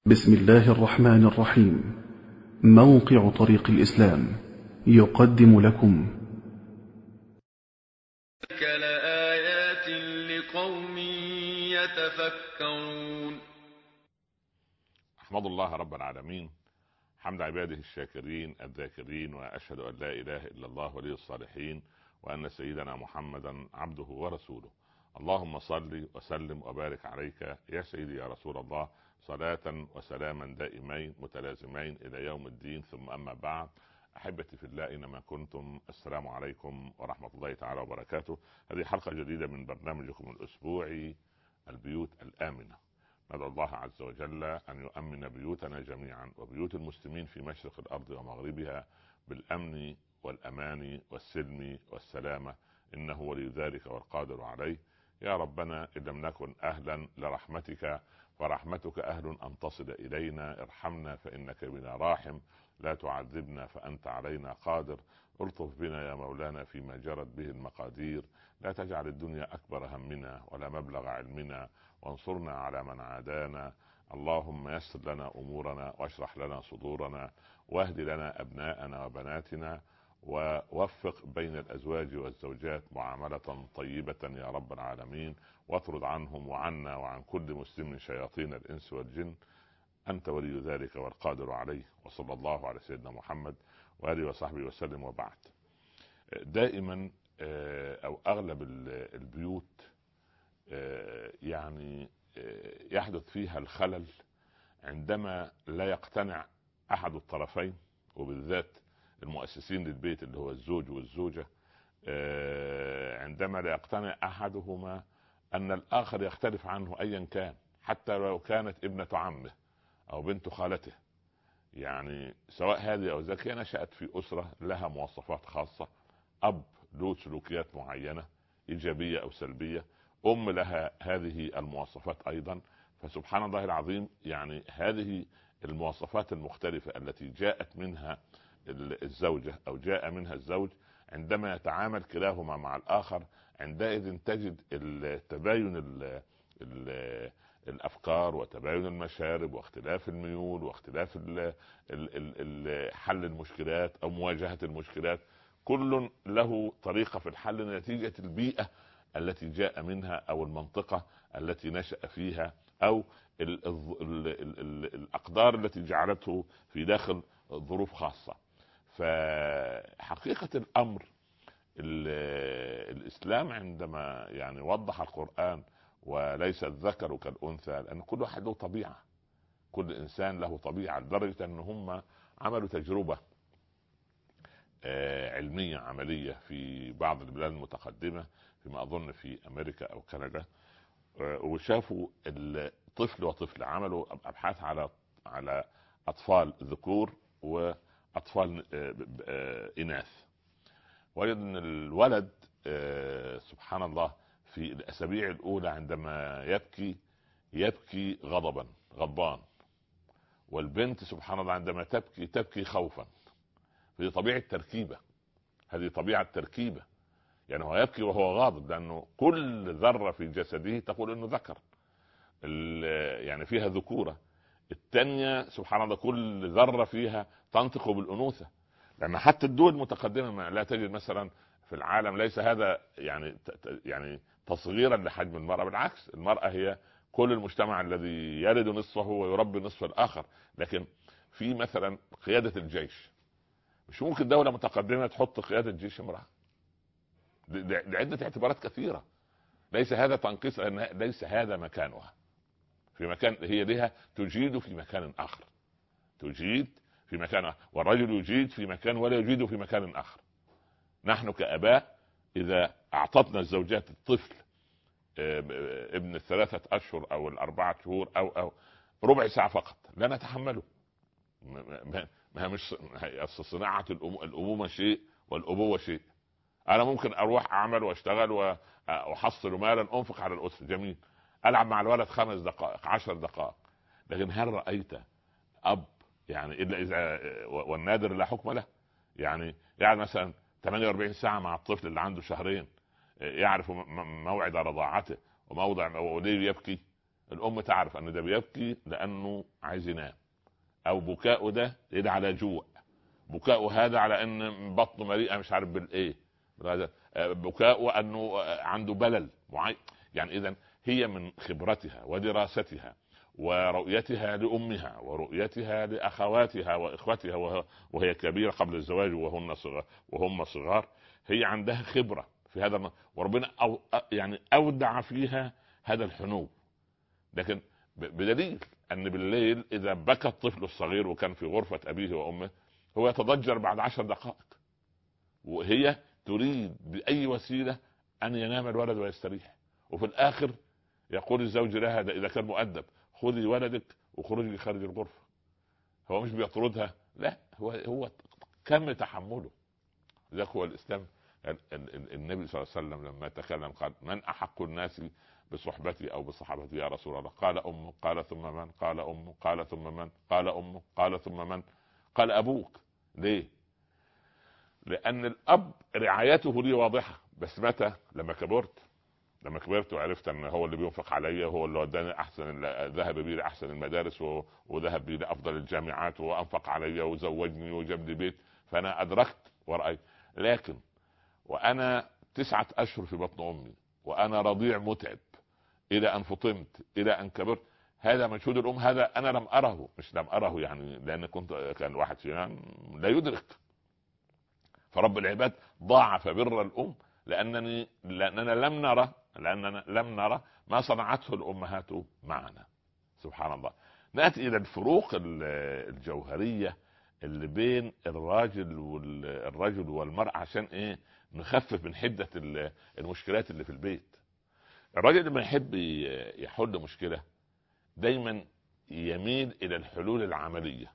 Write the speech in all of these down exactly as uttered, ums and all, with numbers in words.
بسم الله الرحمن الرحيم. موقع طريق الإسلام يقدم لكم لآيات لقوم يتفكرون. أحمد الله رب العالمين حمد عباده الشاكرين الذاكرين، وأشهد أن لا إله إلا الله ولي الصالحين، وأن سيدنا محمدا عبده ورسوله. اللهم صل وسلم وبارك عليك يا سيدي يا رسول الله، صلاة وسلاما دائمين متلازمين إلى يوم الدين. ثم أما بعد، أحبتي في الله إنما كنتم، السلام عليكم ورحمة الله تعالى وبركاته. هذه حلقة جديدة من برنامجكم الأسبوعي البيوت الآمنة. ندعو الله عز وجل أن يؤمن بيوتنا جميعا وبيوت المسلمين في مشرق الأرض ومغربها بالأمن والأمان والسلم والسلامة، إنه ولي ذلك والقادر عليه. يا ربنا إن لم نكن أهلا لرحمتك فرحمتك أهل أن تصل إلينا. ارحمنا فإنك بنا راحم، لا تعذبنا فأنت علينا قادر. الطف بنا يا مولانا فيما جرت به المقادير، لا تجعل الدنيا أكبر همنا ولا مبلغ علمنا، وانصرنا على من عادانا. اللهم يسر لنا أمورنا واشرح لنا صدورنا، واهد لنا أبناءنا وبناتنا، ووفق بين الأزواج والزوجات معاملة طيبة يا رب العالمين، واطرد عنهم وعنا وعن كل مسلم شياطين الإنس والجن. أنت ولي ذلك والقادر عليه. وصلى الله على سيدنا محمد وآله وصحبه وسلم. وبعد، دائما أو أغلب البيوت يعني يحدث فيها الخلل عندما لا يقتنع أحد الطرفين، وبالذات المؤسسين للبيت اللي هو الزوج والزوجة، عندما لا يقتنع أحدهما أن الآخر يختلف عنه أيا كان، حتى لو كانت ابنة عمه أو بنت خالته. يعني سواء هذه أو ذاك، نشأت في أسرة لها مواصفات خاصة، أب له سلوكيات معينة إيجابية أو سلبية، أم لها هذه المواصفات أيضا. فسبحان الله العظيم، يعني هذه المواصفات المختلفة التي جاءت منها الزوجة أو جاء منها الزوج، عندما يتعامل كلاهما مع الآخر، عندئذ تجد التباين ال ال الأفكار وتباين المشارب واختلاف الميول واختلاف ال ال ال حل المشكلات أو مواجهة المشكلات. كل له طريقة في الحل نتيجة البيئة التي جاء منها أو المنطقة التي نشأ فيها أو ال ال ال ال الأقدار التي جعلته في داخل ظروف خاصة. فحقيقة الأمر، الإسلام عندما يعني وضح القرآن وليس الذكر كالأنثى، لأن كل واحد له طبيعة، كل إنسان له طبيعة، لدرجة أن هم عملوا تجربة علمية عملية في بعض البلاد المتقدمة، فيما أظن في أمريكا أو كندا، وشافوا الطفل وطفل، عملوا أبحاث على على أطفال ذكور وأطفال إناث. وجد أن الولد سبحان الله في الأسابيع الأولى عندما يبكي يبكي غضبا غضبان، والبنت سبحان الله عندما تبكي تبكي خوفا. هذه طبيعة تركيبة، هذه طبيعة تركيبة. يعني هو يبكي وهو غاضب لأنه كل ذرة في جسده تقول أنه ذكر، يعني فيها ذكورة. الثانية سبحان الله كل ذرة فيها تنطق بالأنوثة، لأن حتى الدول المتقدمة لا تجد مثلا في العالم، ليس هذا يعني يعني تصغيرا لحجم المرأة، بالعكس، المرأة هي كل المجتمع الذي يلد نصفه ويربي نصف الآخر. لكن في مثلا قيادة الجيش، مش ممكن دولة متقدمة تحط قيادة جيش امرأة لعدة اعتبارات كثيرة. ليس هذا تنقيص، ليس هذا مكانها. في مكان هي لها تجيد في مكان آخر، تجيد في مكان آخر، والرجل يجيد في مكان ولا يجيد في مكان آخر. نحن كأباء إذا أعطتنا الزوجات الطفل ابن الثلاثة أشهر أو الأربعة شهور أو أو ربع ساعة فقط لا نتحمله. ما مش صناعة الأمومة شيء والأبوة شيء. أنا ممكن أروح أعمل وأشتغل وأحصل مالا أنفق على الأسرة، جميل، ألعب مع الولد خمس دقائق عشر دقائق. لكن هل رأيت أب يعني إلا إذا والنادر لا حكم له، يعني يعني مثلا ثمانية وأربعين ساعة مع الطفل اللي عنده شهرين، يعرف موعد رضاعته وموضع وليه يبكي؟ الام تعرف ان ده بيبكي لانه عايز ينام، او بكاؤه ده يدعى على جوع، بكاؤه هذا على ان بطنه مليئه مش عارف بالايه، بكاؤه انه عنده بلل معين. يعني اذا هي من خبرتها ودراستها ورؤيتها لامها ورؤيتها لاخواتها واخوتها وهي كبيره قبل الزواج وهن صغار وهم صغار، هي عندها خبره في هذا، وربنا أو يعني اودع فيها هذا الحنو. لكن بدليل ان بالليل اذا بكى الطفل الصغير وكان في غرفه ابيه وامه هو يتضجر بعد عشر دقائق، وهي تريد باي وسيله ان ينام الولد ويستريح، وفي الاخر يقول الزوج لها اذا كان مؤدب خذي ولدك وخرجي خارج الغرفه. هو مش بيطردها، لا، هو هو كم تحمله. ذاك هو الاسلام. النبي صلى الله عليه وسلم لما تكلم قال من احق الناس بصحبتي او بصحابتي يا رسول الله؟ قال امه، قال ثم من؟ قال امه، قال ثم من؟ قال امه، قال ثم من؟ قال ابوك. ليه؟ لان الاب رعايته لي واضحه، بس متى؟ لما كبرت لما كبرت وعرفت ان هو اللي بينفق عليا، هو اللي وداني احسن، ذهب بي لاحسن المدارس وذهب بي لافضل الجامعات وانفق عليا وزوجني وجاب لي بيت، فانا ادركت ورأيت. لكن وانا تسعة اشهر في بطن امي وانا رضيع متعب الى ان فطمت الى ان كبرت، هذا مجهود الام، هذا انا لم اره، مش لم اره يعني لان كنت كان واحد فينا لا يدرك. فرب العباد ضاعف بر الام لانني لاننا لم نرى لاننا لم نرى ما صنعته الامهات معنا. سبحان الله. ناتي الى الفروق الجوهريه اللي بين الراجل والرجل والمرأة عشان ايه؟ نخفف من حدة المشكلات اللي في البيت. الراجل لما يحب يحل مشكلة دايما يميل الى الحلول العملية،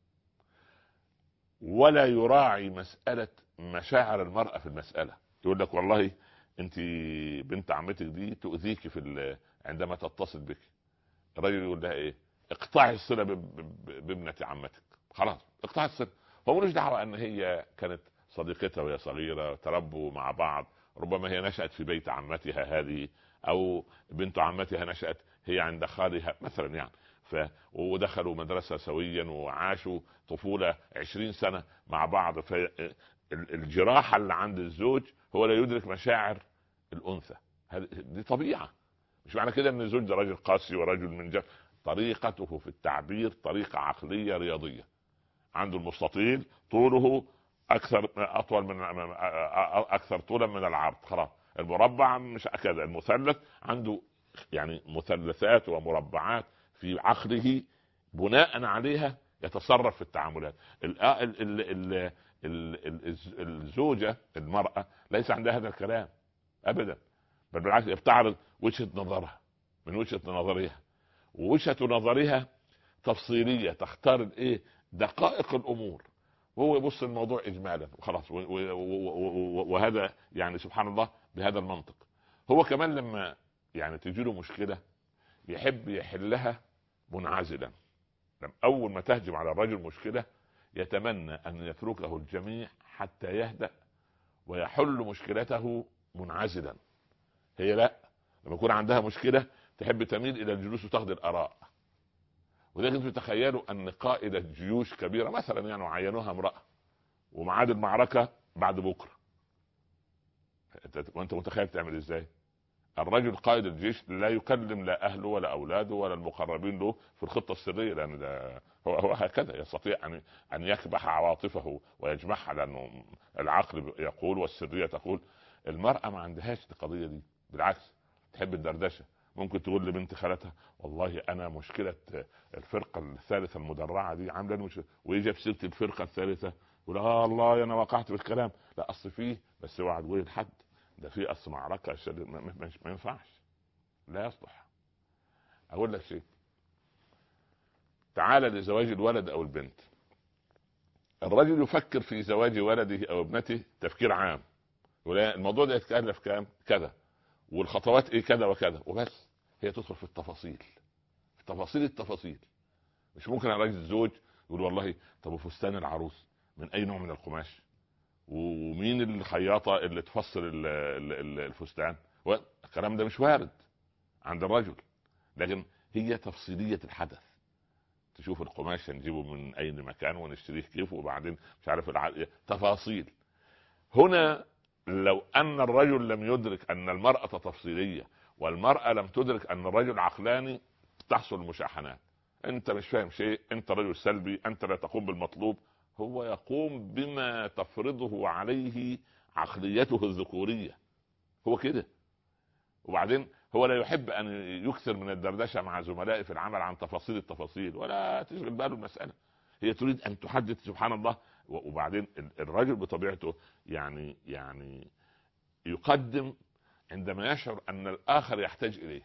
ولا يراعي مسألة مشاعر المرأة في المسألة. يقول لك والله انت بنت عمتك دي تؤذيك في عندما تتصل بك. الراجل يقول لها ايه؟ اقطعي الصلة بابنة عمتك، خلاص اقطعي الصلة. هو ملوش دعوة ان هي كانت صديقتها وهي صغيرة، تربوا مع بعض، ربما هي نشأت في بيت عمتها هذه، او بنت عمتها نشأت هي عند خالها مثلا يعني، ف ودخلوا مدرسة سويا وعاشوا طفولة عشرين سنة مع بعض. فالجراحة اللي عند الزوج هو لا يدرك مشاعر الأنثى، دي طبيعة. مش معنى كده ان الزوج ده راجل قاسي ورجل من جهة طريقته في التعبير طريقة عقلية رياضية. عنده المستطيل طوله اكثر اطول من اكثر طولا من العرض، خلاص. المربع مش كذا، المثلث عنده يعني مثلثات ومربعات في عقله بناء عليها يتصرف في التعاملات. الزوجة المرأة ليس عندها هذا الكلام ابدا، بل بالعكس بتعرض وجهة نظرها من وجهة نظرها، ووجهة نظرها تفصيلية، تختار الايه دقائق الامور، وهو يبص الموضوع اجمالا وخلاص. وهذا يعني سبحان الله بهذا المنطق. هو كمان لما يعني تجيله مشكلة يحب يحلها منعزلا. لما اول ما تهجم على الرجل مشكلة يتمنى ان يتركه الجميع حتى يهدأ ويحل مشكلته منعزلا. هي لا، لما يكون عندها مشكلة تحب تميل الى الجلوس وتاخذ الاراء. ولكن تتخيلوا ان قائد جيوش كبيرة مثلا يعني وعينوها امرأة ومعاد المعركة بعد بكرة، وانت متخيل تعمل ازاي؟ الرجل قائد الجيش لا يكلم لا اهله ولا اولاده ولا المقربين له في الخطة السرية، لان ده هو, هو هكذا يستطيع ان ان يكبح عواطفه ويجمعها، لانه العقل يقول والسرية تقول. المرأة ما عندهاش القضية دي، بالعكس تحب الدردشة. ممكن تقول لبنت خالتها والله انا مشكلة الفرقة الثالثة المدرعة دي عاملة مشكلة، ويجي في سيرة الفرقة الثالثة يقول اه الله انا وقعت بالكلام. لا اصل فيه، بس اوعى تقول لحد ده في اصل معركة ما ينفعش، لا يصلح. اقول لك شيء، تعال لزواج الولد او البنت. الرجل يفكر في زواج ولده او ابنته تفكير عام، ولا الموضوع ده يتكلف كام كذا والخطوات ايه كذا وكذا وبس. هي تدخل في التفاصيل، في تفاصيل التفاصيل. مش ممكن الراجل الزوج يقول والله طب فستان العروس من اي نوع من القماش، ومين الخياطة اللي تفصل الفستان، الكلام ده مش وارد عند الرجل. لكن هي تفصيليه الحدث. تشوف القماش نجيبه من اي مكان ونشتريه كيف، وبعدين مش عارف الع... تفاصيل. هنا لو ان الرجل لم يدرك ان المراه تفصيليه والمراه لم تدرك ان الرجل عقلاني، تحصل مشاحنات. انت مش فاهم شيء، انت رجل سلبي، انت لا تقوم بالمطلوب. هو يقوم بما تفرضه عليه عقليته الذكوريه، هو كده. وبعدين هو لا يحب ان يكثر من الدردشه مع زملائه في العمل عن تفاصيل التفاصيل، ولا تشغل باله المساله. هي تريد ان تحدد، سبحان الله. وبعدين الرجل بطبيعته يعني يعني يقدم عندما يشعر ان الاخر يحتاج اليه.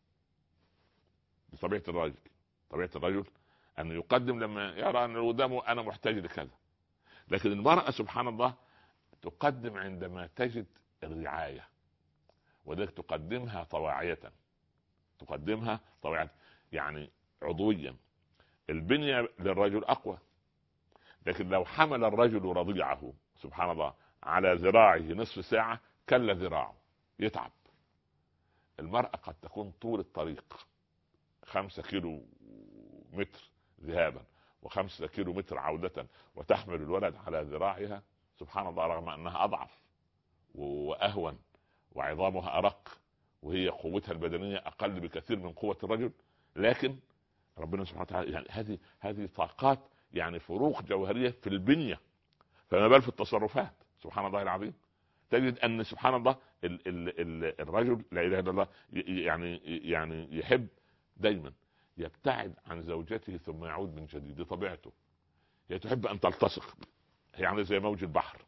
بطبيعه الرجل، طبيعه الرجل ان يقدم لما يرى ان اللي قدامه انا محتاج لكذا. لكن المراه سبحان الله تقدم عندما تجد الرعايه، وذلك تقدمها طواعية، تقدمها طواعية يعني عضويا. البنية للرجل أقوى، لكن لو حمل الرجل رضيعه سبحان الله على ذراعه نصف ساعة كل ذراعه يتعب. المرأة قد تكون طول الطريق خمسة كيلو متر ذهابا وخمسة كيلو متر عودة، وتحمل الولد على ذراعها سبحان الله، رغم أنها أضعف وأهون وعظامها أرق وهي قوتها البدنية أقل بكثير من قوة الرجل، لكن ربنا سبحانه وتعالى يعني هذه هذه طاقات، يعني فروق جوهرية في البنية، فما بال في التصرفات. سبحان الله العظيم. تجد أن سبحان الله ال ال ال الرجل لا إله إلا الله يعني يعني يحب دايما يبتعد عن زوجته ثم يعود من جديد، دي طبيعته. هي تحب أن تلتصق، هي عامله زي موج البحر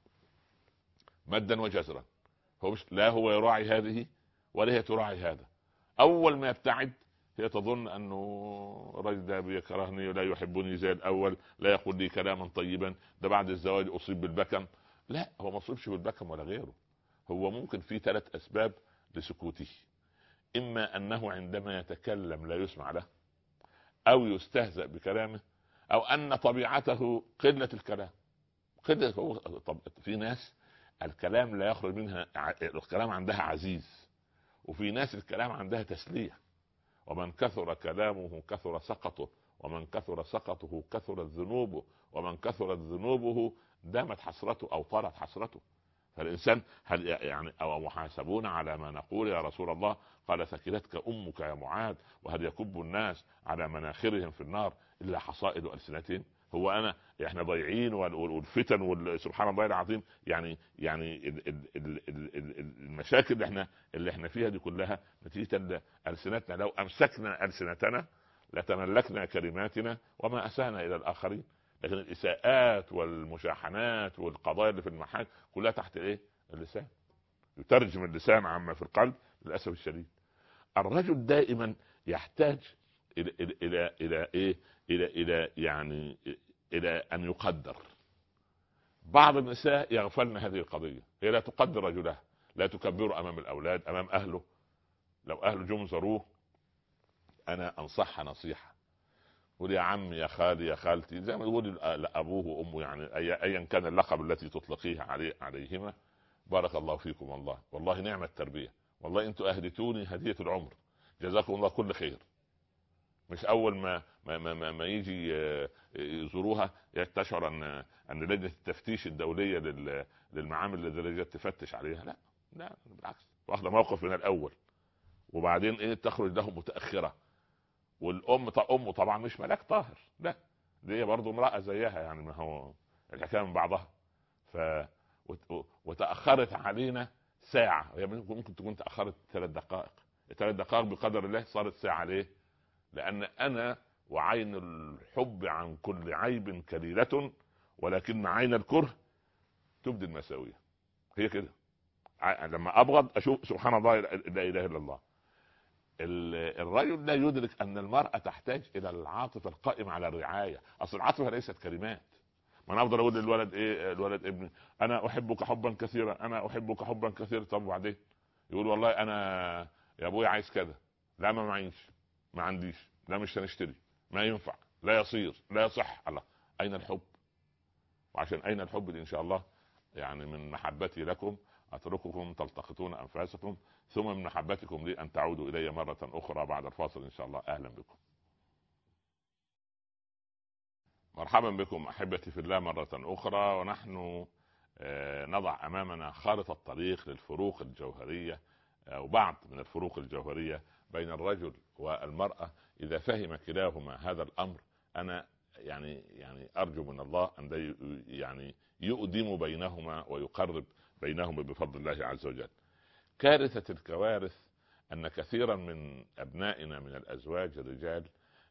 مدا وجزرا. هو مش لا هو يراعي هذه ولا هي تراعي هذا. اول ما يبتعد هي تظن انه الرجل ده بيكرهني ولا يحبني زي الاول، لا يقول لي كلاما طيبا، ده بعد الزواج اصيب بالبكم. لا، هو ما اصيبش بالبكم ولا غيره. هو ممكن في ثلاث اسباب لسكوته: اما انه عندما يتكلم لا يسمع له، او يستهزأ بكلامه، او ان طبيعته قلة الكلام. قلة هو طب في ناس الكلام لا يخرج منها، الكلام عندها عزيز، وفي ناس الكلام عندها تسلية. ومن كثر كلامه كثر سقطه، ومن كثر سقطه كثرت ذنوبه، ومن كثرت ذنوبه دامت حسرته أو طالت حسرته. فالإنسان هل يعني أو محاسبون على ما نقول يا رسول الله؟ قال: ثكلتك أمك يا معاذ، وهل يكب الناس على مناخرهم في النار إلا حصائد ألسنتهم؟ هو انا احنا ضايعين والفتن وسبحان الله العظيم، يعني يعني المشاكل اللي احنا اللي احنا فيها دي كلها نتيجه السنتنا. لو امسكنا السنتنا لتملكنا كلماتنا وما اسانا الى الاخرين. لكن الاساءات والمشاحنات والقضايا اللي في المحاكم كلها تحت ايه؟ اللسان. يترجم اللسان عما في القلب للاسف الشديد. الرجل دائما يحتاج الى الى الى, إلى ايه الى الى يعني الى ان يقدر. بعض النساء يغفلن هذه القضيه، هي لا تقدر رجلها، لا تكبره امام الاولاد، امام اهله. لو اهله جم زاروه انا انصحها نصيحه: قول يا عمي، يا خالي، يا خالتي، زي ما يقول لابوه وامه، يعني ايا كان اللقب التي تطلقيه عليه عليهما: بارك الله فيكم، والله والله نعمه التربيه، والله انتوا اهدتوني هديه العمر، جزاكم الله كل خير. مش اول ما ما ما, ما يجي يزوروها تشعر ان ان لجنه التفتيش الدوليه للمعامل الذي جت تفتش عليها. لا لا، بالعكس، واخذ موقف من الاول، وبعدين ايه تخرج لهم متاخره. والام امه طبعا مش ملاك طاهر، لا، دي برضه امراه زيها، يعني ما هو الحكايه من بعضها. ف وتاخرت علينا ساعه، هي ممكن تكون تاخرت ثلاث دقائق، ثلاث دقائق بقدر الله صارت ساعه. ليه؟ لأن أنا وعين الحب عن كل عيب كليلة، ولكن عين الكره تبدي المساوية. هي كده، لما أبغض أشوف سبحان الله لا إله إلا الله. الرجل لا يدرك أن المرأة تحتاج إلى العاطفة القائمة على الرعاية. أصل العاطفة ليست كلمات. ما أنا أفضل أقول للولد إيه، الولد ابني: أنا أحبك حبا كثيرا، أنا أحبك حبا كثيرا. طب وبعدين يقول: والله أنا يا أبوي عايز كذا. لا، ما معيش، ما عنديش، لا مش هنشتري، ما ينفع، لا يصير، لا يصح. الله، أين الحب؟ وعشان أين الحب دي إن شاء الله يعني من محبتي لكم اترككم تلتقطون انفاسكم ثم من محبتكم لي ان تعودوا الي مره اخرى بعد الفاصل ان شاء الله. اهلا بكم، مرحبا بكم احبتي في الله مره اخرى، ونحن نضع امامنا خارطه الطريق للفروق الجوهريه او بعض من الفروق الجوهريه بين الرجل والمراه. اذا فهم كلاهما هذا الامر انا يعني يعني ارجو من الله ان يعني يؤدم بينهما ويقرب بينهما بفضل الله عز وجل. كارثه الكوارث ان كثيرا من ابنائنا من الازواج الرجال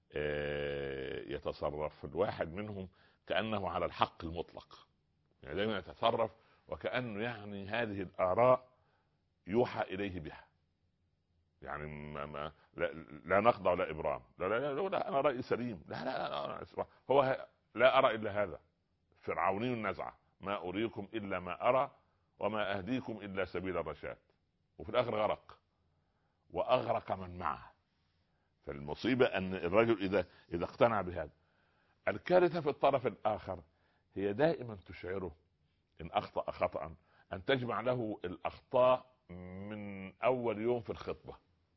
يتصرف الواحد منهم كانه على الحق المطلق، يعني دائما يتصرف وكانه يعني هذه الاراء يوحى اليه بها، يعني ما ما لا, لا نخضع ولا ابرام، لا لا, لا, لا انا رايي سليم، لا لا, لا, لا هو لا ارى الا هذا، فرعوني النزعه، ما اريكم الا ما ارى وما اهديكم الا سبيل الرشاد، وفي الاخر غرق واغرق من معه. فالمصيبه ان الرجل اذا اذا اقتنع بهذا. الكارثه في الطرف الاخر هي دائما تشعره ان اخطا خطا ان تجمع له الاخطاء من اول يوم في الخطبه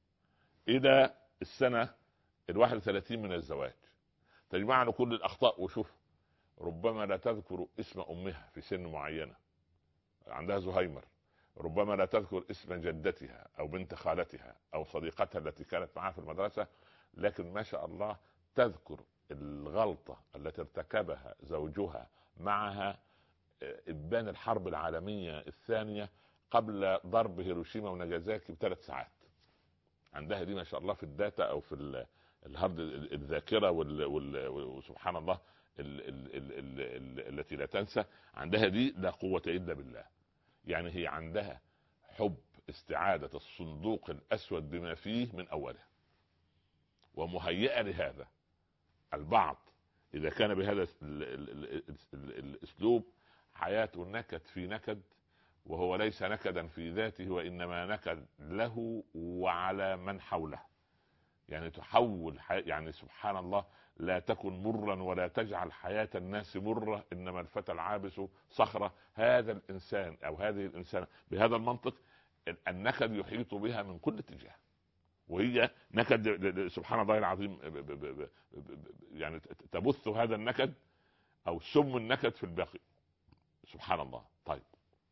الى السنه الواحد وثلاثين من الزواج، تجمع له كل الاخطاء. وشوف ربما لا تذكر اسم امها في سن معينه، عندها زهايمر، ربما لا تذكر اسم جدتها او بنت خالتها او صديقتها التي كانت معها في المدرسه، لكن ما شاء الله تذكر الغلطه التي ارتكبها زوجها معها إبان الحرب العالمية الثانية قبل ضرب هيروشيما وناجازاكي بثلاث ساعات. عندها دي ما شاء الله في الداتا أو في الهارد الذاكرة وسبحان الله ال ال ال ال ال التي لا تنسى. عندها دي لا قوة إلا بالله، يعني هي عندها حب استعادة الصندوق الأسود بما فيه من أوله ومهيئة لهذا. البعض إذا كان بهذا الأسلوب حياته نكد في نكد، وهو ليس نكدا في ذاته وإنما نكد له وعلى من حوله. يعني تحول حي... يعني سبحان الله، لا تكن مرا ولا تجعل حياة الناس مرة، إنما الفتى العابس صخرة. هذا الإنسان أو هذه الإنسانة بهذا المنطق النكد يحيط بها من كل اتجاه، وهي نكد سبحان الله العظيم ب ب ب ب يعني تبث هذا النكد أو سم النكد في الباقي سبحان الله. طيب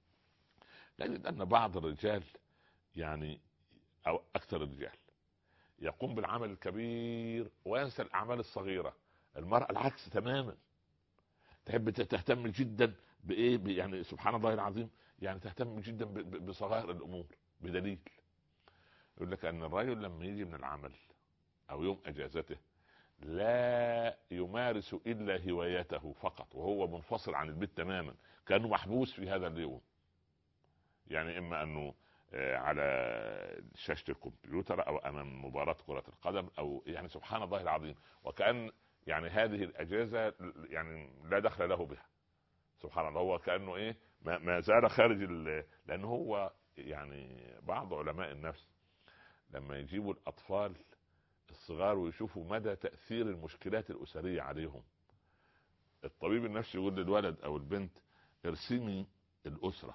نجد أن بعض الرجال يعني أو أكثر الرجال يقوم بالعمل الكبير وينسى الأعمال الصغيرة. المرأة العكس تماما، تحب تهتم جدا بإيه يعني سبحان الله العظيم، يعني تهتم جدا بصغائر الأمور. بدليل يقول لك أن الرجل لما يجي من العمل أو يوم أجازته لا يمارس إلا هواياته فقط، وهو منفصل عن البيت تماما، كأنه محبوس في هذا اليوم. يعني إما أنه على شاشة الكمبيوتر أو أمام مباراة كرة القدم أو يعني سبحان الله العظيم، وكأن يعني هذه الأجازة يعني لا دخل له بها سبحان الله. هو كأنه إيه ما زال خارج، لأنه هو يعني بعض علماء النفس لما يجيبوا الأطفال الصغار ويشوفوا مدى تأثير المشكلات الأسرية عليهم، الطبيب النفسي يقول للولد أو البنت ارسمي الأسرة،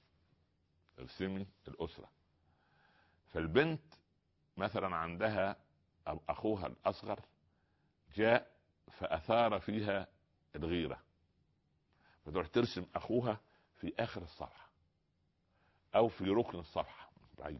ارسمي الأسرة. فالبنت مثلا عندها أو أخوها الأصغر جاء فأثار فيها الغيرة، فتروح ترسم أخوها في آخر الصفحة أو في ركن الصفحة بعيد،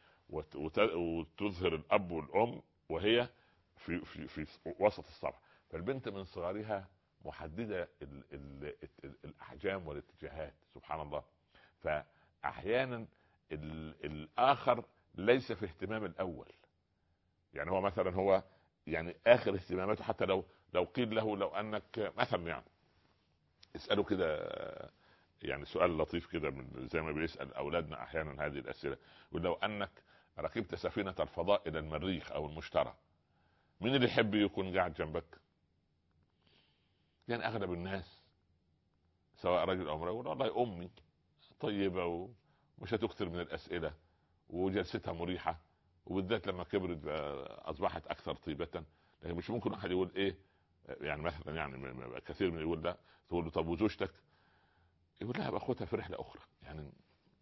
وتظهر الأب والأم وهي في, في, في وسط الصفحة. فالبنت من صغرها محددة ال ال ال الأحجام والاتجاهات سبحان الله. فأحيانا الآخر ليس في اهتمام الأول، يعني هو مثلا هو يعني آخر اهتماماته، حتى لو لو قيل له لو أنك مثلا يعني اسأله كده يعني سؤال لطيف كده زي ما بيسأل أولادنا أحيانا هذه الأسئلة، يقول لو أنك ركبت سفينة الفضاء إلى المريخ أو المشتري، مين اللي يحب يكون قاعد جنبك؟ يعني أغلب الناس سواء رجل أو امرأة يقول والله أمي طيبة ومش هتكثر من الأسئلة وجلستها مريحة، وبالذات لما كبرت أصبحت أكثر طيبة. لكن مش ممكن أحد يقول إيه يعني مثلا يعني كثير من يقول ده، تقول له طب وزوجتك؟ يقول لها بأخذها في رحلة أخرى، يعني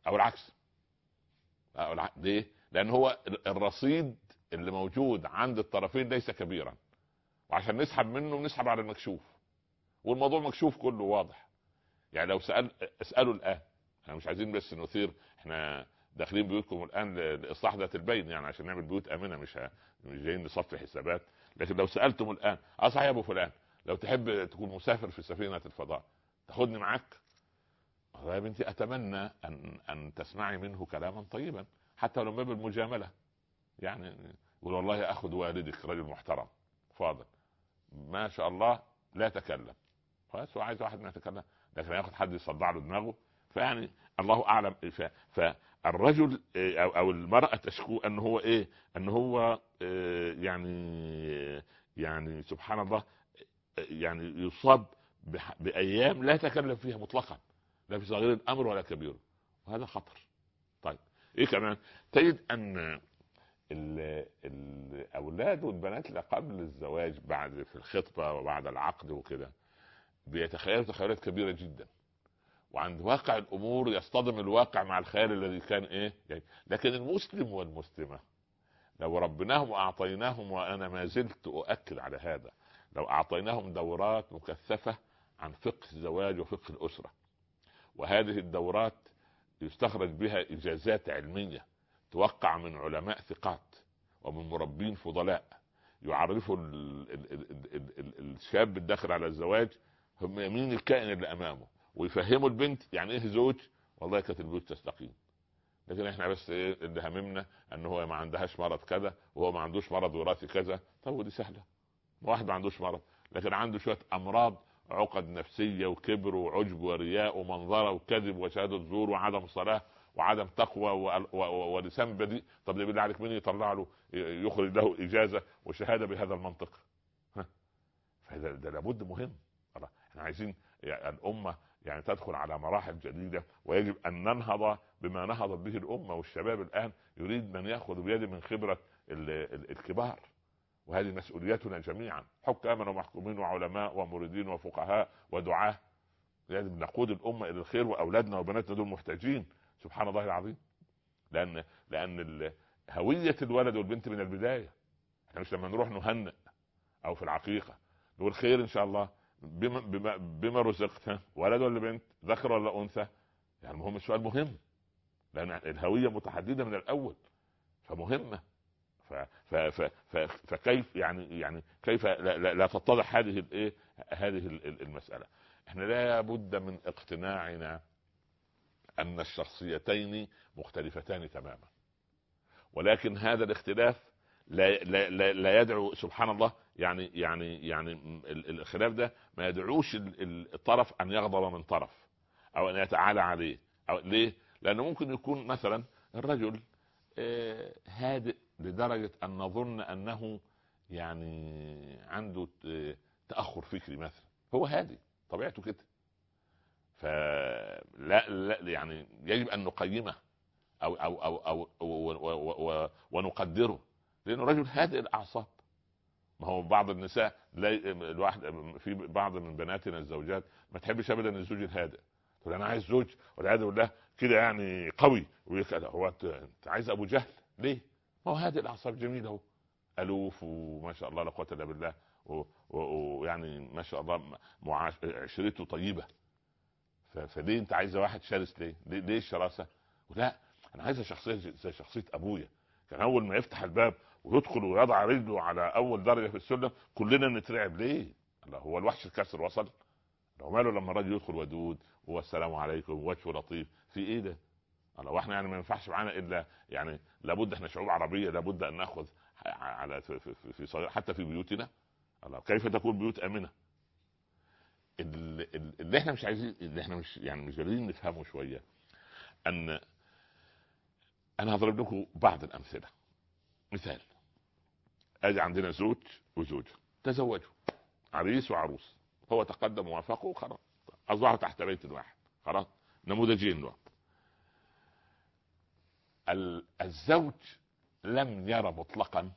او العكس. أو العكس. ليه؟ لان هو الرصيد اللي موجود عند الطرفين ليس كبيرا، وعشان نسحب منه نسحب على المكشوف، والموضوع مكشوف كله واضح. يعني لو سأل اسألوا الآن، احنا مش عايزين بس نثير، احنا داخلين بيوتكم الآن لإصلاح ذات البين، يعني عشان نعمل بيوت آمنة، مش ه... مش جايين نصفي حسابات. لكن لو سألتم الآن، اه صحيح يا ابو فلان، لو تحب تكون مسافر في سفينة الفضاء تاخدني معاك؟ والله يا بنتي اتمنى ان ان تسمعي منه كلاما طيبا، حتى لو بالمجاملة. يعني يقول والله اخذ والدك رجل محترم فاضل ما شاء الله لا تكلم، خلاص هو عايز واحد ما يتكلم، لكن ياخد حد يصدع له دماغه. فيعني الله اعلم. فالرجل او او المراه تشكو ان هو ايه، ان هو يعني يعني سبحان الله يعني يصاب بايام لا يتكلم فيها مطلقا، لا في صغير الامر ولا كبير، وهذا خطر. طيب ايه كمان؟ تجد ان الاولاد والبنات اللي قبل الزواج بعد في الخطبه وبعد العقد وكده بيتخيلوا تخيلات كبيره جدا، وعند واقع الامور يصطدم الواقع مع الخيال الذي كان ايه يعني. لكن المسلم والمسلمه لو ربناهم واعطيناهم، وانا ما زلت اؤكد على هذا، لو اعطيناهم دورات مكثفه عن فقه الزواج وفقه الاسره، وهذه الدورات يستخرج بها اجازات علميه توقع من علماء ثقات ومن مربين فضلاء، يعرفوا ال ال ال ال ال الشاب الداخل على الزواج هم مين الكائن اللي امامه، ويفهموا البنت يعني ايه زوج، والله كانت البيوت تستقيم. لكن احنا بس ايه اللي هممنا ان هو ما عندهاش مرض كذا وهو ما عندوش مرض وراثي كذا. طب ودي سهله، واحد ما عندوش مرض لكن عنده شويه امراض، عقد نفسيه وكبر وعجب ورياء ومنظره وكذب وشهاده زور وعدم صلاه وعدم تقوى ولسان بديء. طب بالله عليك مين يطلع له يخرج له اجازه وشهاده بهذا المنطق؟ ها، فهذا ده لابد مهم. الله، احنا عايزين يعني الامه يعني تدخل على مراحل جديده، ويجب ان ننهض بما نهضت به الامه. والشباب الان يريد من ياخذ بيده من خبره الكبار، وهذه مسؤوليتنا جميعا، حكاما ومحكومين وعلماء ومريدين وفقهاء ودعاة. لازم نقود الامه الى الخير، واولادنا وبناتنا دول محتاجين سبحان الله العظيم. لان لان هويه الولد والبنت من البدايه. احنا مش لما نروح نهنئ او في العقيقه نقول خير ان شاء الله بما, بما, بما رزقت، ولد ولا بنت، ذكر ولا انثى؟ يعني مهم، السؤال مهم، لان الهويه متحدده من الاول فمهمه. ف ف ف ف فكيف يعني يعني كيف لا, لا, لا تتضح هذه الايه هذه المساله؟ احنا لا بد من اقتناعنا ان الشخصيتين مختلفتان تماما، ولكن هذا الاختلاف لا لا لا, لا يدعو سبحان الله يعني يعني يعني الخلاف ده ما يدعوش الطرف ان يغضب من طرف او ان يتعالى عليه. أو ليه؟ لانه ممكن يكون مثلا الرجل هادئ لدرجة أن نظن أنه يعني عنده تأخر فكري مثلا، هو هادئ طبيعته كده، فلا لا يعني يجب أن نقيمه أو أو أو أو, أو, أو, أو, أو ونقدره، لأنه رجل هادئ الأعصاب. ما هو بعض النساء لا الواحد في بعض من بناتنا الزوجات ما تحبش أبدا الزوج الهادئ، تقول أنا عايز زوج والعياذ بالله كده يعني قوي، هو أنت عايز أبو جهل ليه؟ ما هو هذه الاعصاب جميله، هو الوف وما شاء الله لا قوه الا بالله، ويعني ما شاء الله عشرته طيبه. فليه انت عايز واحد شرس؟ ليه ليه, ليه الشراسه؟ لا انا عايز شخصيه زي شخصيه ابويا، كان اول ما يفتح الباب ويدخل ويضع رجله على اول درجه في السلم كلنا نترعب. ليه؟ الله، هو الوحش الكسر وصل؟ لو ماله لما الراجل يدخل ودود والسلام عليكم ووجهه لطيف، في ايه ده؟ الله، واحنا يعني ما ينفعش معانا الا يعني لابد، احنا شعوب عربيه لابد ان ناخذ على في, في, في, في حتى في بيوتنا. الله، كيف تكون بيوت امنه؟ اللي احنا مش عايزين، اللي احنا مش يعني مش قادرين نفهمه شويه، ان انا هضرب لكم بعض الامثله. مثال، ادي عندنا زوج وزوجه تزوجوا، عريس وعروس، هو تقدم ووافقوا خلاص اصبحوا تحت بيت واحد، خلاص نموذجين له. الزوج لم يرى مطلقا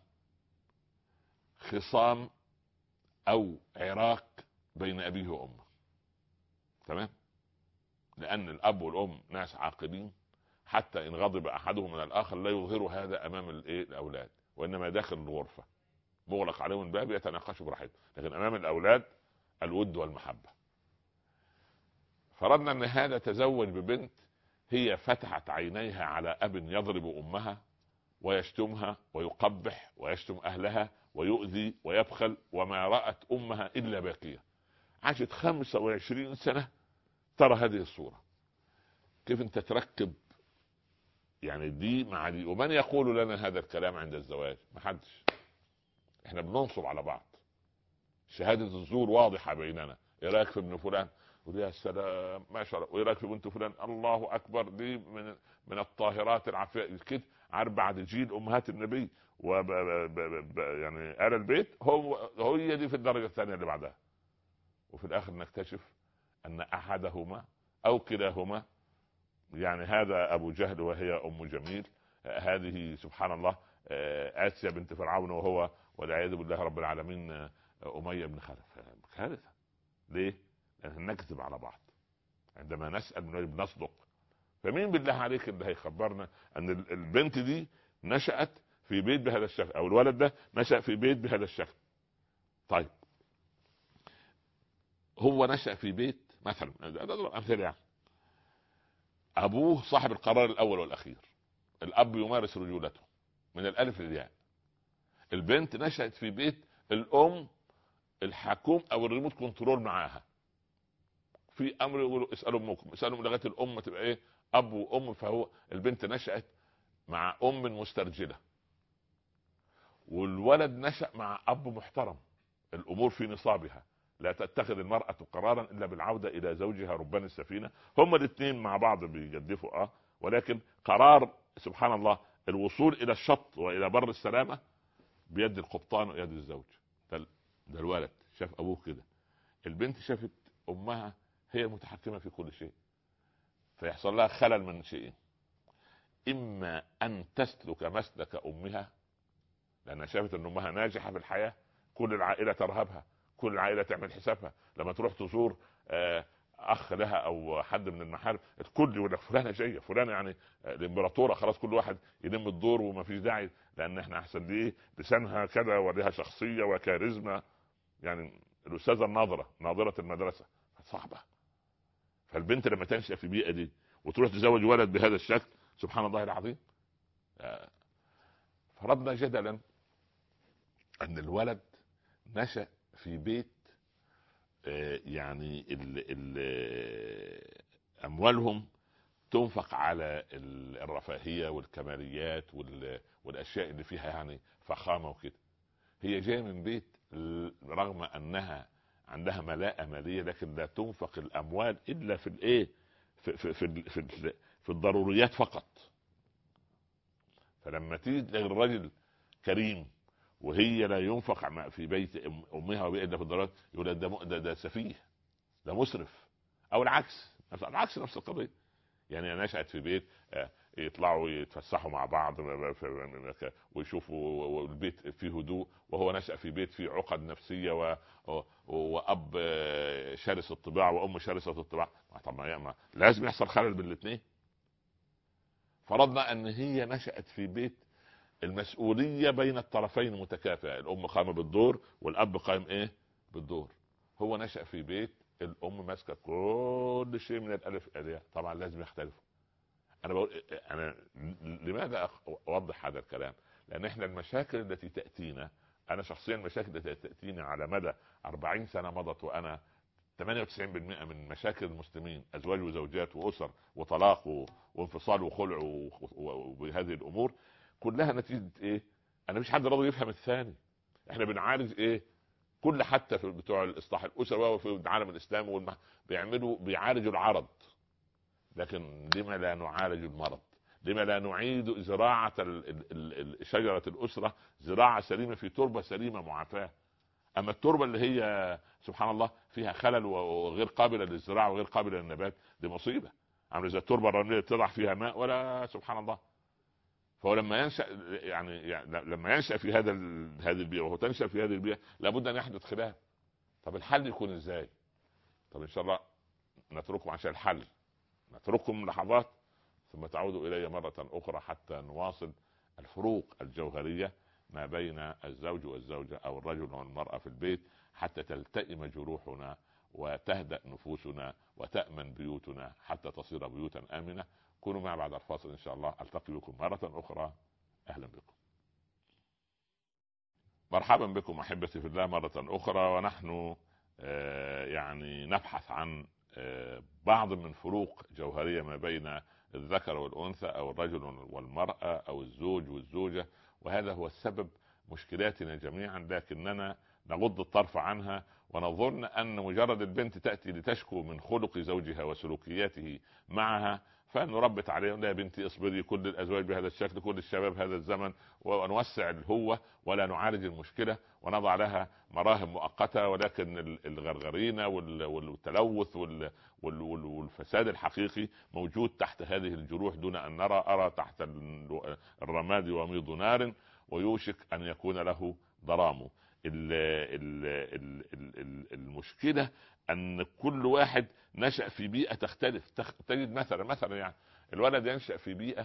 خصام او عراق بين ابيه وامه، تمام؟ لان الاب والام ناس عاقلين، حتى ان غضب احدهم من الاخر لا يظهر هذا امام الايه الاولاد، وانما داخل الغرفه مغلق عليهم الباب يتناقشوا براحتهم، لكن امام الاولاد الود والمحبه. فرضنا ان هذا تزوج ببنت هي فتحت عينيها على اب يضرب امها ويشتمها ويقبح ويشتم اهلها ويؤذي ويبخل، وما رأت امها الا باكية. عاشت خمسة وعشرين سنة ترى هذه الصورة. كيف انت تركب يعني دي مع دي؟ ومن يقول لنا هذا الكلام عند الزواج؟ محدش. احنا بننصب على بعض، شهادة الزور واضحة بيننا. ايه رايك في ابن فلان؟ ويا سلام ما شاء الله. وايه رايك في بنت فلان؟ الله اكبر، دي من من الطاهرات العفيفات كده. عارف بعد جيل امهات النبي و يعني آل البيت، هو هي دي في الدرجة الثانية اللي بعدها. وفي الاخر نكتشف ان احدهما او كلاهما، يعني هذا ابو جهل وهي ام جميل، هذه سبحان الله آسيا بنت فرعون وهو والعياذ بالله رب العالمين أمية بن خلف. كارثة. ليه؟ لأن نكذب على بعض عندما نسأل بنصدق. فمين بالله عليك اللي هيخبرنا أن البنت دي نشأت في بيت بهذا الشكل، أو الولد ده نشأ في بيت بهذا الشكل؟ طيب هو نشأ في بيت مثلا، أمثلة يعني أبوه صاحب القرار الأول والأخير، الأب يمارس رجولته من الألف للياء. البنت نشأت في بيت الأم الحكوم أو الريموت كنترول معاها في أمر، يقولوا اسألوا أمكم، اسألوا لغاية الأم تبقى إيه أب وأم. فهو البنت نشأت مع أم مسترجلة، والولد نشأ مع أب محترم، الأمور في نصابها، لا تتخذ المرأة قرارا إلا بالعودة إلى زوجها ربان السفينة. هما الاثنين مع بعض بيجدفوا اه ولكن قرار سبحان الله الوصول إلى الشط وإلى بر السلامة بيد القبطان ويد الزوج. ده الولد شاف أبوه كده، البنت شافت أمها هي متحكمة في كل شيء، فيحصل لها خلل من شيئين: إما أن تسلك مسلك أمها لأنها شافت أن أمها ناجحة في الحياة، كل العائلة ترهبها، كل العائلة تعمل حسابها، لما تروح تزور أخ لها أو حد من المحارم الكل يقول لك فلانة جاية، فلانة يعني الإمبراطورة، خلاص كل واحد يلم الدور وما فيش داعي لأن احنا أحسن ليه لسانها كذا ولها شخصية وكاريزما. يعني الأستاذة الناظرة ناظرة المدرسة صعبة. فالبنت لما تنشأ في بيئة دي وتروح تزوج ولد بهذا الشكل سبحان الله العظيم. فرضنا جدلا أن الولد نشأ في بيت يعني ال ال أموالهم تنفق على الرفاهية والكماليات والأشياء اللي فيها يعني فخامة وكده. هي جاية من بيت رغم أنها عندها ملاءة مالية لكن لا تنفق الأموال إلا في الإيه في في في, في, في الضروريات فقط. فلما تيجي الرجل كريم وهي لا ينفق في بيت امها وبيئة الا في الضرورات، يقول ده, ده ده سفيه، ده مسرف. او العكس، العكس نفس القضيه. يعني نشأت في بيت يطلعوا يتفسحوا مع بعض ويشوفوا البيت فيه هدوء، وهو نشأ في بيت فيه عقد نفسيه و... واب شرس الطباع وام شرسه الطباع. طبعا لازم يحصل خلل بين الاثنين. فرضنا ان هي نشأت في بيت المسؤولية بين الطرفين متكافئة، الأم قائمة بالدور والأب قائم إيه بالدور. هو نشأ في بيت الأم ماسكة كل شيء من الألف إلى، طبعا لازم يختلفوا. أنا بقول أنا لماذا أوضح هذا الكلام؟ لأن إحنا المشاكل التي تأتينا، أنا شخصيا المشاكل التي تأتينا على مدى أربعين سنة مضت، وأنا ثمانية وتسعين بالمئة من مشاكل المسلمين أزواج وزوجات وأسر وطلاق وانفصال وخلع وهذه الأمور كلها نتيجة ايه؟ انا مش حد راضي يفهم الثاني. احنا بنعالج ايه؟ كل حتى في بتوع الاصلاح الاسري وفي العالم الاسلامي والمح... بيعملوا بيعالجوا العرض، لكن لما لا نعالج المرض؟ لما لا نعيد زراعة ال... ال... ال... شجرة الاسرة زراعة سليمة في تربة سليمة معافاة. اما التربة اللي هي سبحان الله فيها خلل وغير قابلة للزراعة وغير قابلة للنبات، دي مصيبة. عامله زي التربة الرملية تضع فيها ماء ولا سبحان الله. فهو لما ينشأ يعني, يعني لما ينشأ في هذا هذه البيئة وهو تنشأ في هذه البيئة لابد أن يحدث خلاف. طب الحل يكون إزاي؟ طب إن شاء الله نترككم عشان الحل، نترككم لحظات ثم تعودوا إلي مرة أخرى حتى نواصل الفروق الجوهرية ما بين الزوج والزوجة أو الرجل والمرأة في البيت، حتى تلتئم جروحنا وتهدأ نفوسنا وتأمن بيوتنا حتى تصير بيوتا آمنة. كونوا معي بعد الفاصل إن شاء الله. ألتقي بكم مرة أخرى. أهلا بكم، مرحبا بكم أحبتي في الله مرة أخرى، ونحن آه يعني نبحث عن آه بعض من فروق جوهرية ما بين الذكر والأنثى أو الرجل والمرأة أو الزوج والزوجة، وهذا هو السبب مشكلاتنا جميعا، لكننا نغض الطرف عنها ونظن أن مجرد البنت تأتي لتشكو من خلق زوجها وسلوكياته معها فنربط عليهم: لا يا بنتي اصبري، كل الأزواج بهذا الشكل، كل الشباب هذا الزمن، ونوسع الهوة ولا نعالج المشكلة ونضع لها مراهم مؤقتة، ولكن الغرغرينة والتلوث والفساد الحقيقي موجود تحت هذه الجروح دون أن نرى. أرى تحت الرماد وميض نار ويوشك أن يكون له ضرامه. المشكلة أن كل واحد نشأ في بيئة تختلف. تجد مثلا مثلا يعني الولد ينشأ في بيئة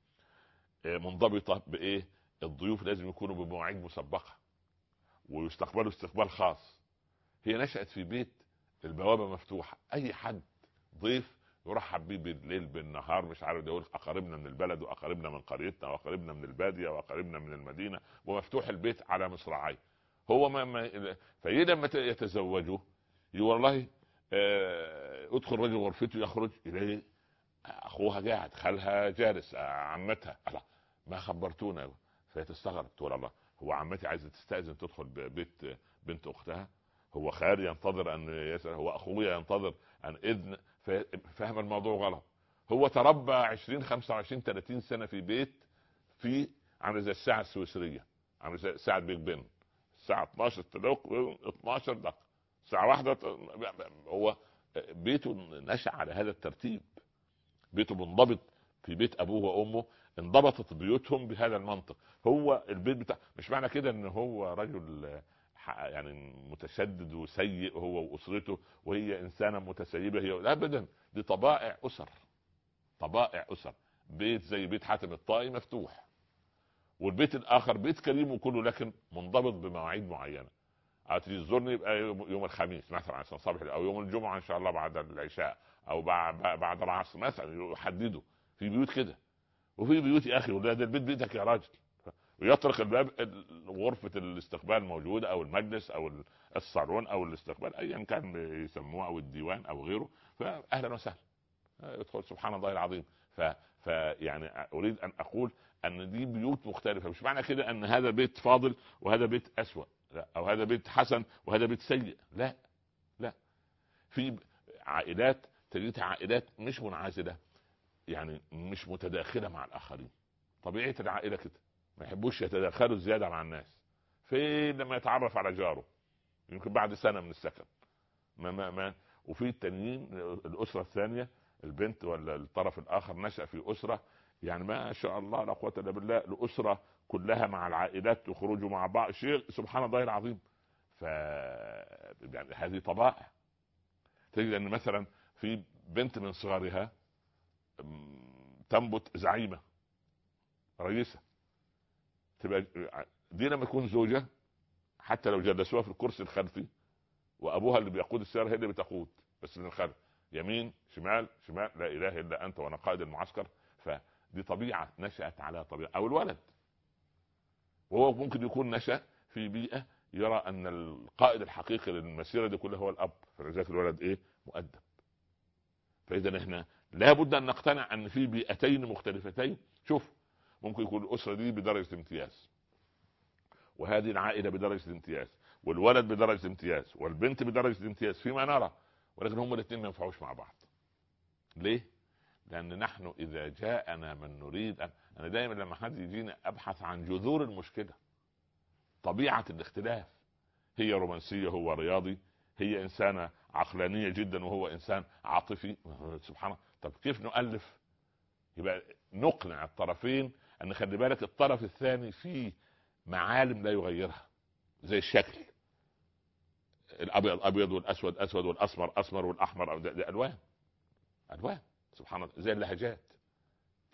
منضبطة بإيه؟ الضيوف لازم يكونوا بمواعيد مسبقة ويستقبلوا استقبال خاص. هي نشأت في بيت البوابة مفتوحة، أي حد ضيف يرحب بيه بالليل بالنهار، مش عارف ده يقول أقاربنا من البلد وأقاربنا من قريتنا وأقاربنا من البادية وأقاربنا من المدينة، ومفتوح البيت على مصراعي. هو ما, ما فإيه لما يتزوجوا والله آه ادخل رجل غرفته يخرج إليه أخوها قاعد، خالها جالس، عمتها ما خبرتونا، فيتستغرب تقول الله هو عمتي عايزة تستأذن تدخل بيت بنت أختها؟ هو خالي ينتظر أن يسأل، هو أخويا ينتظر أن إذن؟ فهم الموضوع غلط. هو تربى عشرين خمسة وعشرين ثلاثين سنة في بيت في عامل زي الساعة السويسرية، عامل زي ساعة بيج بن، الساعة اثناشر تدق اثناشر دقيقة، الساعة واحدة. هو بيته نشأ على هذا الترتيب، بيته منضبط في بيت أبوه وأمه، انضبطت بيوتهم بهذا المنطق. هو البيت بتاع، مش معنى كده ان هو رجل يعني متشدد وسيء هو وأسرته وهي إنسانة متسيبة هي، أبدا، دي طبائع أسر، طبائع أسر. بيت زي بيت حاتم الطائي مفتوح، والبيت الآخر بيت كريم وكله لكن منضبط بمواعيد معينة. هتيجي تزورني يبقى يوم الخميس مثلا عشان صباح، أو يوم الجمعة إن شاء الله بعد العشاء أو بعد العصر مثلا، يحددوا. في بيوت كده، وفي بيوت يا أخي وده البيت بيتك يا راجل، ويطرق الباب، غرفة الاستقبال موجودة أو المجلس أو الصالون أو الاستقبال أيا كان يسموه أو الديوان أو غيره، فأهلا وسهلا يدخل. سبحان الله العظيم. ف... فيعني أريد أن أقول أن دي بيوت مختلفة. مش معنى كده أن هذا بيت فاضل وهذا بيت أسوأ، لا، أو هذا بيت حسن وهذا بيت سيء، لا لا. في عائلات تجد عائلات مش منعزلة، يعني مش متداخلة مع الآخرين، طبيعة العائلة كده، ما يحبوش يتدخلوا زيادة مع الناس. فين لما يتعرف على جاره يمكن بعد سنة من السكن ما ما ما وفي التانيين الأسرة الثانية البنت ولا الطرف الآخر نشأ في أسرة يعني ما شاء الله لا قوة إلا بالله، الأسرة كلها مع العائلات تخرجوا مع بعض، شيء سبحان الله العظيم. ف يعني هذه طبائع. تجد أن مثلا في بنت من صغرها تنبت زعيمة رئيسة، تبقى دي لما تكون زوجة حتى لو جلسوها في الكرسي الخلفي وابوها اللي بيقود السيارة هي اللي بتقود بس من الخلف، يمين شمال شمال، لا اله الا انت وانا قائد المعسكر. فدي طبيعة نشأت على طبيعة. او الولد وهو ممكن يكون نشأ في بيئة يرى ان القائد الحقيقي للمسيرة دي كلها هو الاب، فلذلك الولد ايه؟ مؤدب. فاذا احنا لابد ان نقتنع ان في بيئتين مختلفتين. شوف، ممكن يكون الاسرة دي بدرجة امتياز، وهذه العائلة بدرجة امتياز، والولد بدرجة امتياز، والبنت بدرجة امتياز فيما نرى، ولكن هم الاثنين ما ينفعوش مع بعض. ليه؟ لأن نحن إذا جاءنا من نريد أن... أنا دائما لما حد يجينا أبحث عن جذور المشكلة، طبيعة الاختلاف. هي رومانسية هو رياضي، هي إنسانة عقلانية جدا وهو إنسان عاطفي، سبحان الله. طب كيف نؤلف؟ يبقى نقنع الطرفين أن خلي بالك الطرف الثاني فيه معالم لا يغيرها، زي الشكل، الابيض ابيض والاسود اسود والاسمر اسمر والاحمر، دي الوان الوان سبحان الله. زي اللهجات،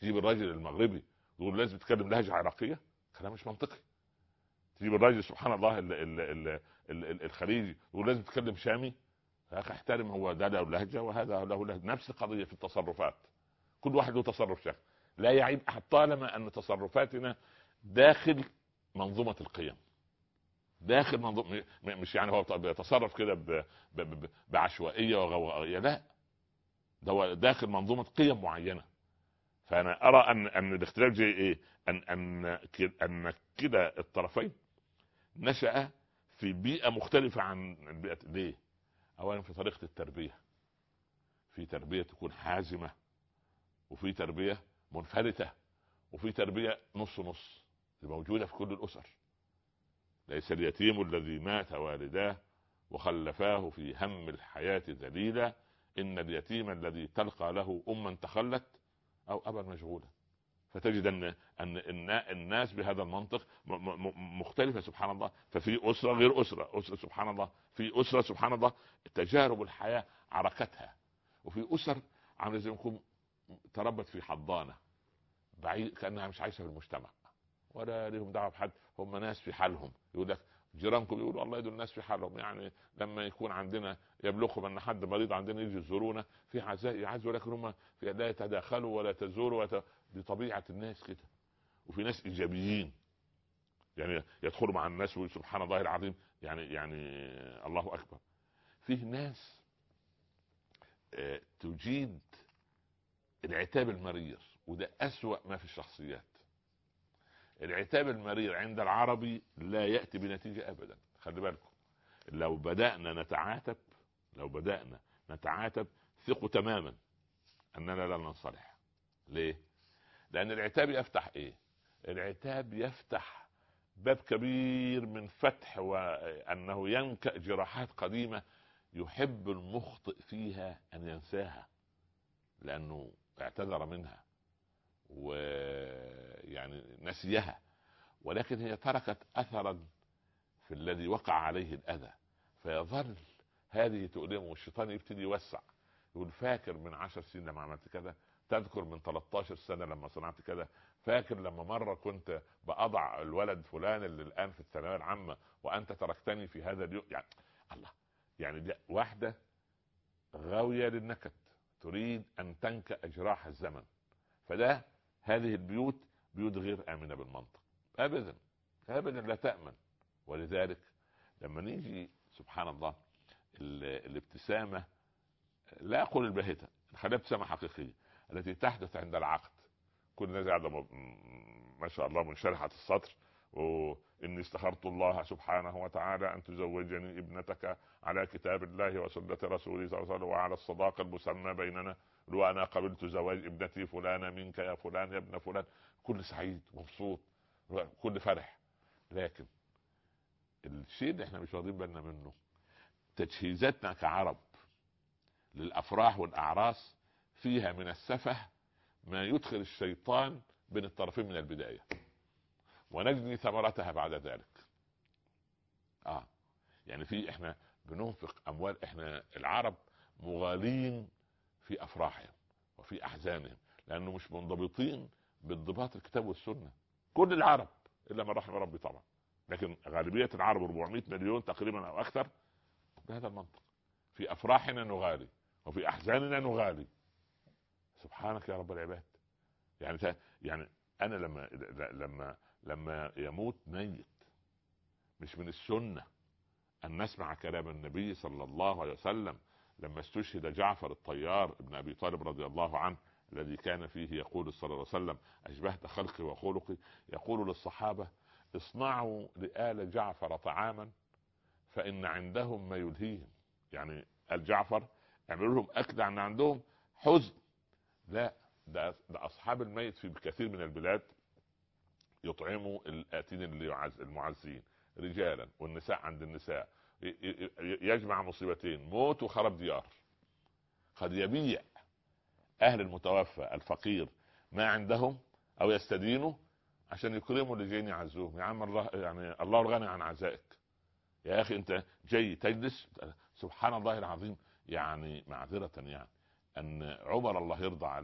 تجيب الراجل المغربي تقول لازم تتكلم لهجه عراقيه، كلام مش منطقي. تجيب الراجل سبحان الله ال ال ال ال الخليجي تقول لازم تتكلم شامي، يا اخي احترم، هو ده له لهجه وهذا له لهجه. نفس القضيه في التصرفات، كل واحد له تصرف شكل، لا يعيب احد طالما ان تصرفاتنا داخل منظومه القيم، داخل منظومه، مش يعني هو بيتصرف كده بعشوائيه وغوغائيه، لا، ده هو داخل منظومه قيم معينه. فانا ارى ان ان الاختلاف جاي ايه؟ ان ان ان كده الطرفين نشأ في بيئه مختلفه عن البيئه. ليه؟ اولا في طريقه التربيه، في تربيه تكون حازمه، وفي تربيه منفلته، وفي تربيه نص نص موجوده في كل الاسر. ليس اليتيم الذي مات والداه وخلفاه في هم الحياه ذليلا، ان اليتيم الذي تلقى له اما تخلت او ابا مشغولا. فتجد ان ان الناس بهذا المنطق مختلفه سبحان الله. ففي اسره غير اسره، اسره سبحان الله، في اسره سبحان الله تجارب الحياه عركتها، وفي اسر عامله زي ما يكون تربت في حضانه بعيد، كانها مش عايشه في المجتمع ولا لهم دعوه بحد، هم ناس في حالهم. يقول لك جيرانكم يقولوا الله يدول الناس في حالهم، يعني لما يكون عندنا يبلغهم ان حد مريض عندنا يجي يزورونا في عزاء يعزوا، لكن هم لا يتداخلوا ولا تزوروا وت... بطبيعه الناس كده. وفي ناس ايجابيين يعني يدخلوا مع الناس سبحان الله العظيم، يعني يعني الله اكبر. فيه ناس تجيد العتاب المرير، وده اسوأ ما في الشخصيات. العتاب المرير عند العربي لا يأتي بنتيجة ابدا. خلي بالكم، لو بدأنا نتعاتب لو بدأنا نتعاتب ثقوا تماما اننا لن ننصلح. ليه؟ لان العتاب يفتح ايه؟ العتاب يفتح باب كبير من فتح، وانه ينكأ جراحات قديمة يحب المخطئ فيها ان ينساها، لانه اعتذر منها ويعني نسيها، ولكن هي تركت اثرا في الذي وقع عليه الاذى، فيظل هذه تؤلمه. والشيطان يبتدي يوسع، يقول فاكر من عشر سنين لما عملت كذا، تذكر من ثلاثة عشر سنة لما صنعت كذا، فاكر لما مرة كنت بأضع الولد فلان اللي الآن في الثانوية العامة وأنت تركتني في هذا اليوم. يعني الله، يعني دي واحدة غاوية للنكد تريد أن تنكأ أجراح الزمن. فده هذه البيوت بيوت غير آمنة بالمنطق أبدا أبدا، لا تأمن. ولذلك لما نيجي سبحان الله الابتسامة، لا أقول الباهتة، خليها ابتسامة حقيقية التي تحدث عند العقد. كل الناس قاعدة ما شاء الله منشرحة الصدر، وإني استخرت الله سبحانه وتعالى أن تزوجني ابنتك على كتاب الله وسنة رسوله صلى الله عليه وسلم وعلى الصداقة المسمى بيننا، وأنا قبلت زواج ابنتي فلانة منك يا فلان يا ابن فلان. كل سعيد مبسوط، كل فرح. لكن الشيء اللي احنا مش واخدين بالنا منه، تجهيزاتنا كعرب للأفراح والأعراس فيها من السفه ما يدخل الشيطان بين الطرفين من البداية، ونجني ثمرتها بعد ذلك. اه يعني في احنا بننفق اموال، احنا العرب مغالين في افراحهم وفي احزانهم، لانه مش منضبطين بانضباط الكتاب والسنة. كل العرب الا من رحم ربي طبعا، لكن غالبية العرب أربعمائة مليون تقريبا او اكثر بهذا المنطق. في افراحنا نغالي وفي احزاننا نغالي. سبحانك يا رب العباد. يعني يعني انا لما لما لما يموت ميت، مش من السنة ان نسمع كلام النبي صلى الله عليه وسلم لما استشهد جعفر الطيار ابن ابي طالب رضي الله عنه، الذي كان فيه يقول صلى الله عليه وسلم اشبهت خلقي وخلقي، يقول للصحابة اصنعوا لآل جعفر طعاما فإن عندهم ما يلهيهم. يعني الجعفر يعملوا لهم أكل عن عندهم حزن. لا، ده, ده أصحاب الميت في كثير من البلاد يطعموا الآتين المعزين رجالا، والنساء عند النساء، يجمع مصيبتين، موت وخرب ديار. قد يبيع أهل المتوفى الفقير ما عندهم أو يستدينوا عشان يكرموا اللي جايين يعزوهم. يا عم الله، يعني الله الغني عن عزائك يا أخي. أنت جاي تجلس سبحان الله العظيم. يعني معذرة يعني أن عمر الله يرضى عليه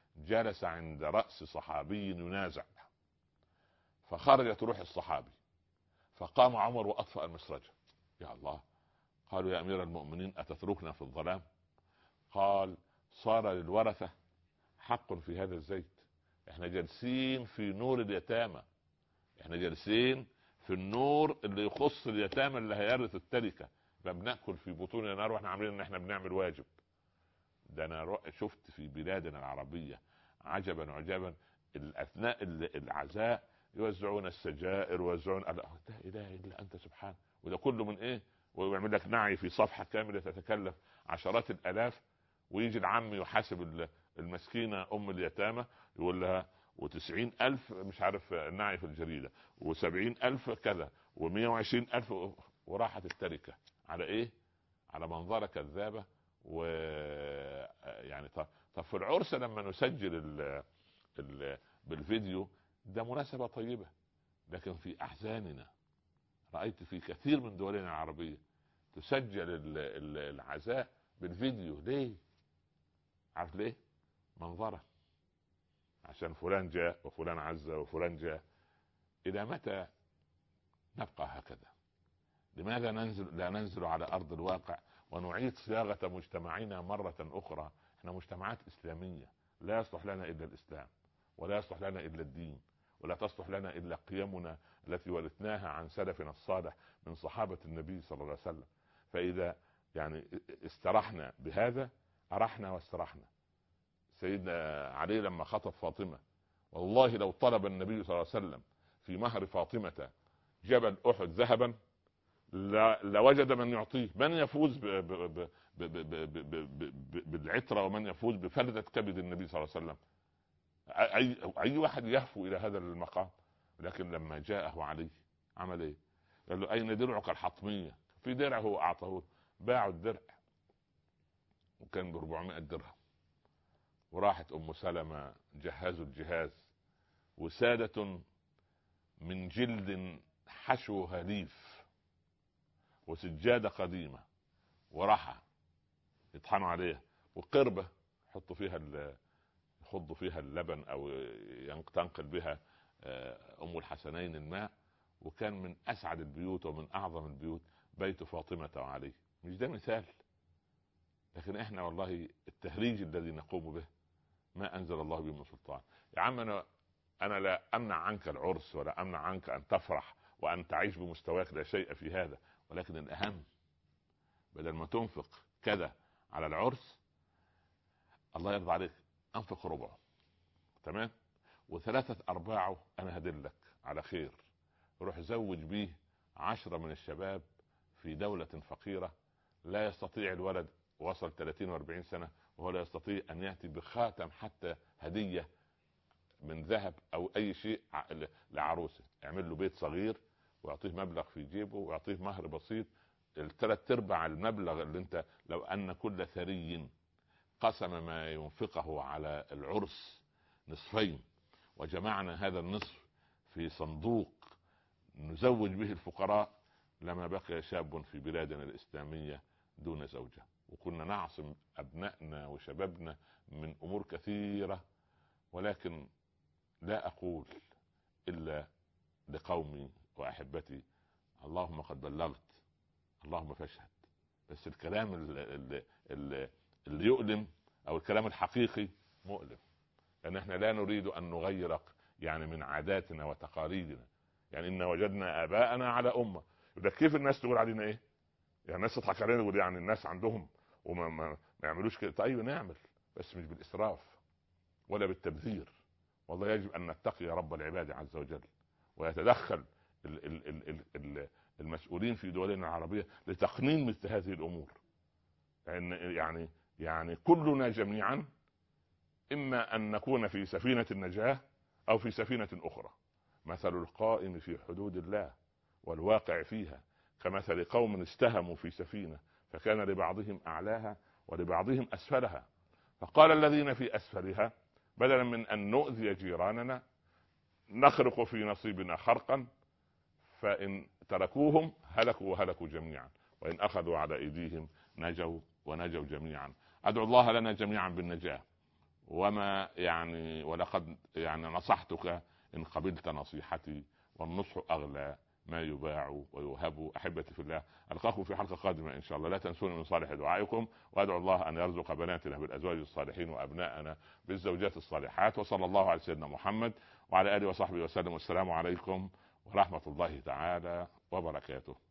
جلس عند رأس صحابي ينازع، فخرجت روح الصحابي، فقام عمر وأطفأ المسرجة. يا الله، قالوا يا أمير المؤمنين أتتركنا في الظلام؟ قال صار للورثة حق في هذا الزيت، احنا جالسين في نور اليتامى، احنا جالسين في النور اللي يخص اليتامى اللي هيرث التركة، فبنأكل في بطوننا نار واحنا عاملين ان احنا بنعمل واجب. ده انا شفت في بلادنا العربية عجبا عجبا، اثناء العزاء يوزعون السجائر ويوزعون، لا اله الا انت سبحان، وده كله من ايه؟ ويعمل لك نعي في صفحة كاملة تتكلف عشرات الالاف، ويجي العم يحاسب المسكينة ام اليتامى يقول لها وتسعين ألف مش عارف نعي في الجريدة، وسبعين ألف كذا، ومية وعشرين ألف، وراحت التركة على إيه؟ على منظرة كذابة. و يعني طب في العرس لما نسجل ال... ال... بالفيديو ده مناسبة طيبة، لكن في أحزاننا رأيت في كثير من دولنا العربية تسجل ال... ال... العزاء بالفيديو. ليه؟ عارف ليه؟ منظرة، عشان فلان جاء وفلان عز وفلان جاء. إلى متى نبقى هكذا؟ لماذا ننزل لا ننزل على أرض الواقع ونعيد صياغة مجتمعنا مرة أخرى؟ احنا مجتمعات إسلامية، لا يصلح لنا إلا الإسلام، ولا يصلح لنا إلا الدين، ولا تصلح لنا إلا قيمنا التي ورثناها عن سلفنا الصالح من صحابة النبي صلى الله عليه وسلم. فإذا يعني استرحنا بهذا أرحنا واسترحنا. سيدنا علي لما خطب فاطمة، والله لو طلب النبي صلى الله عليه وسلم في مهر فاطمة جبل أحد ذهبا لوجد من يعطيه، من يفوز بالعترة ومن يفوز بفلذة كبد النبي صلى الله عليه وسلم؟ أي, أي واحد يهفو إلى هذا المقام. لكن لما جاءه علي عمل إيه؟ قال له أين درعك الحطمية؟ في درع هو أعطاه، باعوا الدرع وكان بربعمائة درهم، وراحت أم سلمة جهزوا الجهاز، وسادة من جلد حشوها ليف وسجادة قديمة ورحى يطحنوا عليها، وقربة يحطوا فيها يخضوا فيها اللبن أو تنقل بها أم الحسنين الماء. وكان من أسعد البيوت ومن أعظم البيوت بيت فاطمة وعلي. مش ده مثال؟ لكن احنا والله التهريج الذي نقوم به ما أنزل الله به من سلطان. يا عم أنا, أنا لا أمنع عنك العرس ولا أمنع عنك أن تفرح وأن تعيش بمستواك، لا شيء في هذا، ولكن الأهم بدل ما تنفق كذا على العرس الله يرضى عليك أنفق ربعه، تمام؟ وثلاثة أرباعه أنا هدلك على خير، روح زوج به عشرة من الشباب في دولة فقيرة لا يستطيع الولد وصل ثلاثين وأربعين سنة وهو لا يستطيع أن يأتي بخاتم حتى هدية من ذهب أو أي شيء لعروسه. اعمل له بيت صغير ويعطيه مبلغ في جيبه ويعطيه مهر بسيط، الثلاث ارباع المبلغ اللي انت لو أن كل ثري قسم ما ينفقه على العرس نصفين وجمعنا هذا النصف في صندوق نزوج به الفقراء لما بقي شاب في بلادنا الإسلامية دون زوجة، وكنا نعصم أبنائنا وشبابنا من أمور كثيرة. ولكن لا أقول إلا لقومي وأحبتي اللهم قد بلغت اللهم فاشهد. بس الكلام اللي, اللي, اللي يؤلم أو الكلام الحقيقي مؤلم، لأن احنا لا نريد أن نغير يعني من عاداتنا وتقاليدنا. يعني إن وجدنا آباءنا على أمة، يبقى كيف الناس تقول علينا إيه؟ يعني الناس تضحك علينا تقول يعني الناس عندهم وما ما, ما يعملوش كده. طيب نعمل، بس مش بالإسراف ولا بالتبذير. والله يجب أن نتقي رب العباد عز وجل ويتدخل ال ال ال ال ال المسؤولين في دولنا العربية لتقنين مثل هذه الأمور. يعني يعني يعني كلنا جميعا إما أن نكون في سفينة النجاة أو في سفينة أخرى. مثل القائم في حدود الله والواقع فيها كمثل قوم استهموا في سفينة فكان لبعضهم أعلاها ولبعضهم أسفلها، فقال الذين في أسفلها بدلا من أن نؤذي جيراننا نخرق في نصيبنا خرقا، فإن تركوهم هلكوا وهلكوا جميعا، وإن أخذوا على أيديهم نجوا ونجوا جميعا. أدعو الله لنا جميعا بالنجاة، وما يعني ولقد يعني نصحتك إن قبلت نصيحتي، والنصح أغلى ما يباع ويوهب. أحبتي في الله، ألقاكم في حلقة قادمة إن شاء الله. لا تنسوني من صالح دعائكم، وأدعو الله أن يرزق بناتنا بالأزواج الصالحين وأبناءنا بالزوجات الصالحات. وصلى الله على سيدنا محمد وعلى آله وصحبه وسلم. والسلام عليكم ورحمة الله تعالى وبركاته.